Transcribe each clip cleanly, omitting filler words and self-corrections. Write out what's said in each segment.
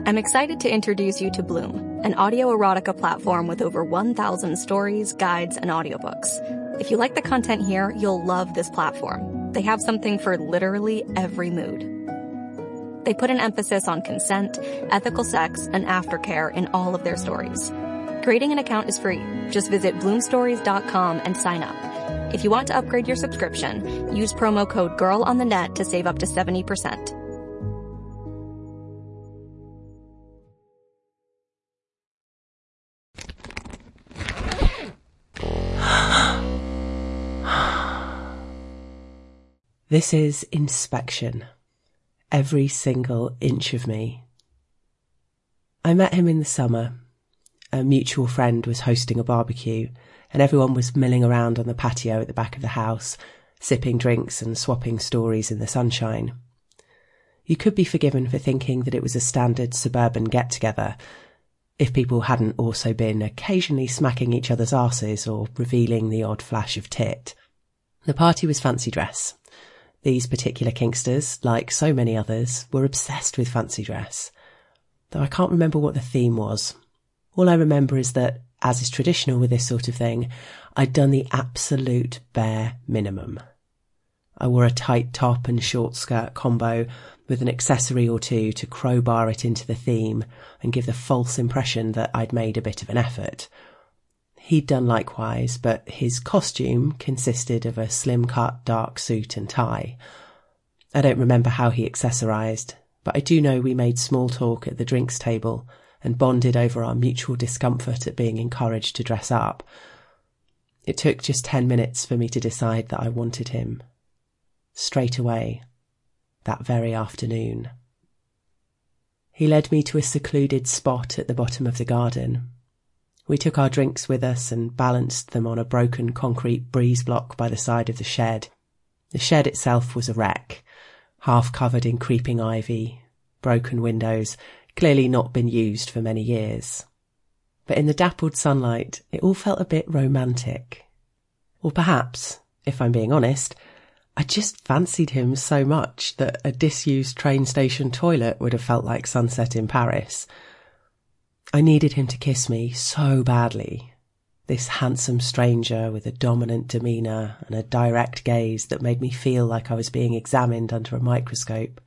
I'm excited to introduce you to Bloom, an audio erotica platform with over 1,000 stories, guides, and audiobooks. If you like the content here, you'll love this platform. They have something for literally every mood. They put an emphasis on consent, ethical sex, and aftercare in all of their stories. Creating an account is free. Just visit bloomstories.com and sign up. If you want to upgrade your subscription, use promo code GIRLONTHENET to save up to 70%. This is Inspection. Every single inch of me. I met him in the summer. A mutual friend was hosting a barbecue, and everyone was milling around on the patio at the back of the house, sipping drinks and swapping stories in the sunshine. You could be forgiven for thinking that it was a standard suburban get-together, if people hadn't also been occasionally smacking each other's arses or revealing the odd flash of tit. The party was fancy dress. These particular kinksters, like so many others, were obsessed with fancy dress, though I can't remember what the theme was. All I remember is that, as is traditional with this sort of thing, I'd done the absolute bare minimum. I wore a tight top and short skirt combo with an accessory or two to crowbar it into the theme and give the false impression that I'd made a bit of an effort. He'd done likewise, but his costume consisted of a slim-cut dark suit and tie. I don't remember how he accessorised, but I do know we made small talk at the drinks table and bonded over our mutual discomfort at being encouraged to dress up. It took just 10 minutes for me to decide that I wanted him. Straight away, that very afternoon. He led me to a secluded spot at the bottom of the garden. We took our drinks with us and balanced them on a broken concrete breeze block by the side of the shed. The shed itself was a wreck, half covered in creeping ivy, broken windows, clearly not been used for many years. But in the dappled sunlight, it all felt a bit romantic. Or perhaps, if I'm being honest, I just fancied him so much that a disused train station toilet would have felt like sunset in Paris. I needed him to kiss me so badly. This handsome stranger with a dominant demeanour and a direct gaze that made me feel like I was being examined under a microscope.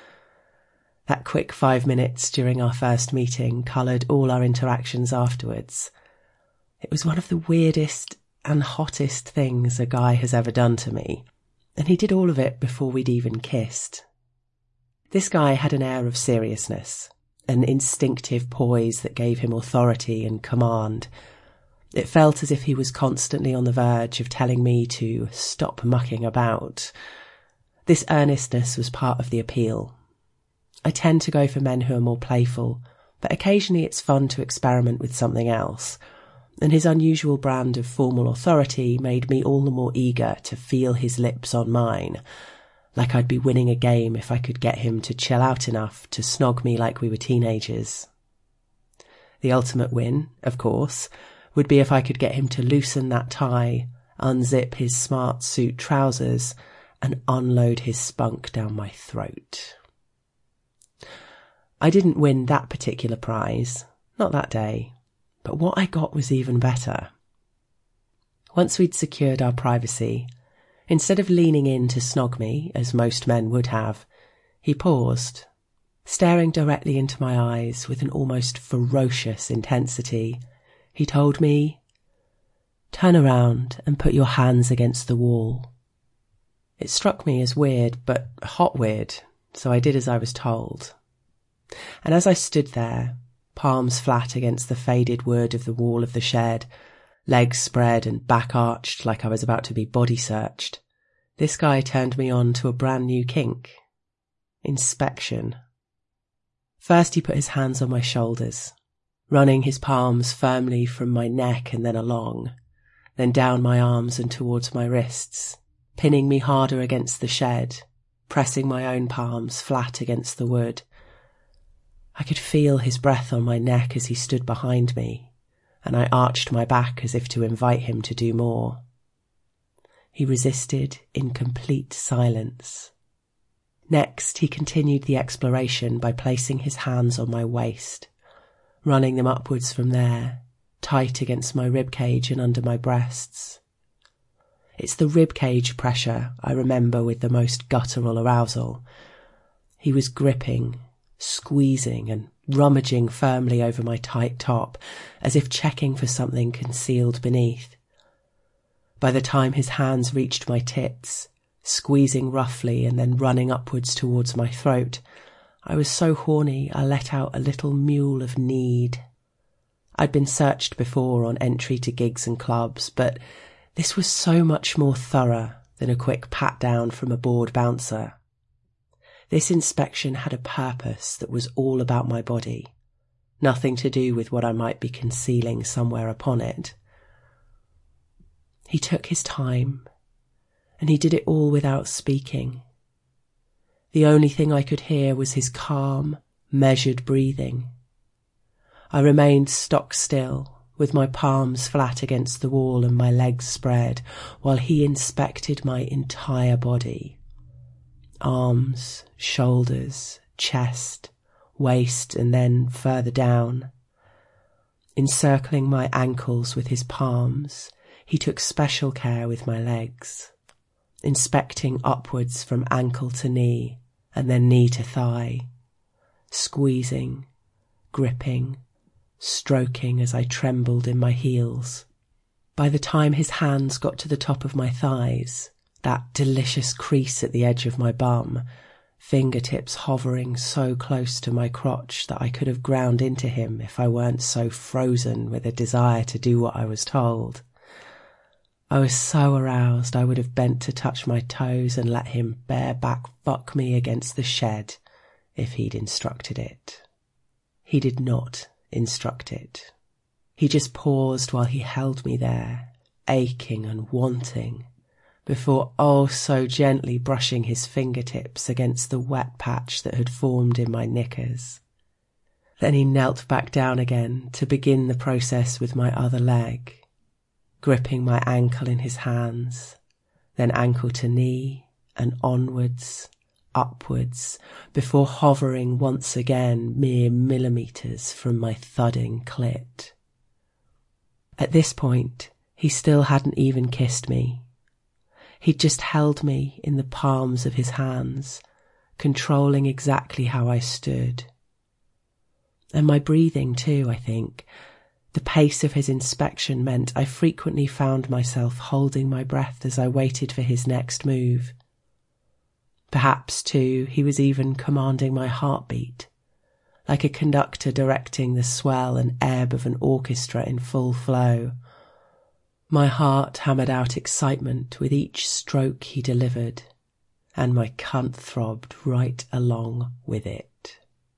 That quick 5 minutes during our first meeting coloured all our interactions afterwards. It was one of the weirdest and hottest things a guy has ever done to me, and he did all of it before we'd even kissed. This guy had an air of seriousness, an instinctive poise that gave him authority and command. It felt as if he was constantly on the verge of telling me to stop mucking about. This earnestness was part of the appeal. I tend to go for men who are more playful, but occasionally it's fun to experiment with something else, and his unusual brand of formal authority made me all the more eager to feel his lips on mine, like I'd be winning a game if I could get him to chill out enough to snog me like we were teenagers. The ultimate win, of course, would be if I could get him to loosen that tie, unzip his smart suit trousers, and unload his spunk down my throat. I didn't win that particular prize, not that day, but what I got was even better. Once we'd secured our privacy, instead of leaning in to snog me, as most men would have, he paused, staring directly into my eyes with an almost ferocious intensity. He told me, "Turn around and put your hands against the wall." It struck me as weird, but hot weird, so I did as I was told. And as I stood there, palms flat against the faded wood of the wall of the shed, legs spread and back arched like I was about to be body searched, this guy turned me on to a brand new kink. Inspection. First he put his hands on my shoulders, running his palms firmly from my neck and then along, then down my arms and towards my wrists, pinning me harder against the shed, pressing my own palms flat against the wood. I could feel his breath on my neck as he stood behind me, and I arched my back as if to invite him to do more. He resisted in complete silence. Next, he continued the exploration by placing his hands on my waist, running them upwards from there, tight against my ribcage and under my breasts. It's the ribcage pressure I remember with the most guttural arousal. He was gripping, squeezing and rummaging firmly over my tight top, as if checking for something concealed beneath. By the time his hands reached my tits, squeezing roughly and then running upwards towards my throat, I was so horny I let out a little mewl of need. I'd been searched before on entry to gigs and clubs, but this was so much more thorough than a quick pat-down from a bored bouncer. This inspection had a purpose that was all about my body, nothing to do with what I might be concealing somewhere upon it. He took his time, and he did it all without speaking. The only thing I could hear was his calm, measured breathing. I remained stock still, with my palms flat against the wall and my legs spread, while he inspected my entire body. Arms, shoulders, chest, waist, and then further down. Encircling my ankles with his palms, he took special care with my legs, inspecting upwards from ankle to knee and then knee to thigh, squeezing, gripping, stroking as I trembled in my heels. By the time his hands got to the top of my thighs, that delicious crease at the edge of my bum, fingertips hovering so close to my crotch that I could have ground into him if I weren't so frozen with a desire to do what I was told. I was so aroused I would have bent to touch my toes and let him bareback fuck me against the shed if he'd instructed it. He did not instruct it. He just paused while he held me there, aching and wanting, before oh so gently brushing his fingertips against the wet patch that had formed in my knickers. Then he knelt back down again to begin the process with my other leg, gripping my ankle in his hands, then ankle to knee and onwards, upwards, before hovering once again mere millimetres from my thudding clit. At this point, he still hadn't even kissed me. He'd just held me in the palms of his hands, controlling exactly how I stood. And my breathing too, I think. The pace of his inspection meant I frequently found myself holding my breath as I waited for his next move. Perhaps, too, he was even commanding my heartbeat, like a conductor directing the swell and ebb of an orchestra in full flow. My heart hammered out excitement with each stroke he delivered, and my cunt throbbed right along with it.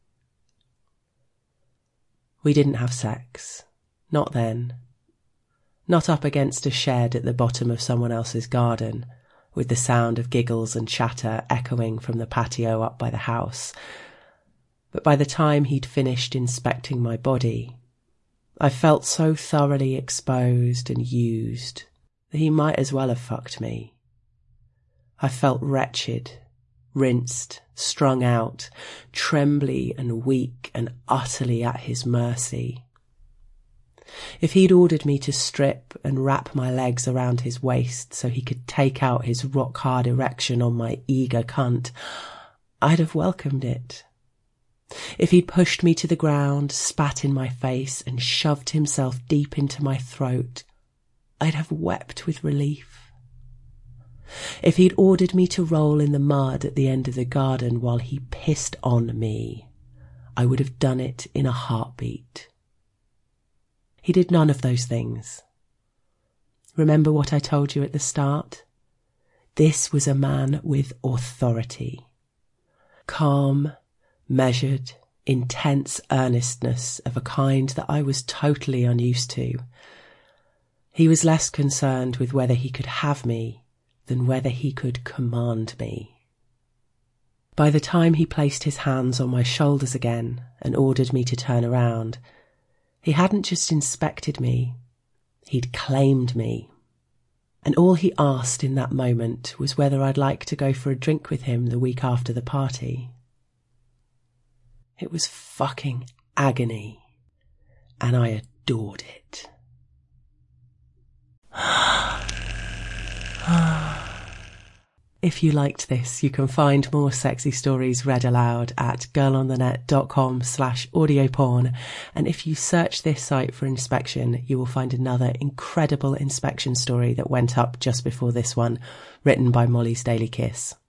We didn't have sex. Not then. Not up against a shed at the bottom of someone else's garden, with the sound of giggles and chatter echoing from the patio up by the house. But by the time he'd finished inspecting my body, I felt so thoroughly exposed and used that he might as well have fucked me. I felt wretched, rinsed, strung out, trembly and weak and utterly at his mercy. If he'd ordered me to strip and wrap my legs around his waist so he could take out his rock-hard erection on my eager cunt, I'd have welcomed it. If he'd pushed me to the ground, spat in my face, and shoved himself deep into my throat, I'd have wept with relief. If he'd ordered me to roll in the mud at the end of the garden while he pissed on me, I would have done it in a heartbeat. He did none of those things. Remember what I told you at the start? This was a man with authority. Calm, measured, intense earnestness of a kind that I was totally unused to. He was less concerned with whether he could have me than whether he could command me. By the time he placed his hands on my shoulders again and ordered me to turn around, he hadn't just inspected me, he'd claimed me. And all he asked in that moment was whether I'd like to go for a drink with him the week after the party. It was fucking agony, and I adored it. If you liked this, you can find more sexy stories read aloud at girlonthenet.com/audioporn. And if you search this site for Inspection, you will find another incredible inspection story that went up just before this one, written by Molly's Daily Kiss.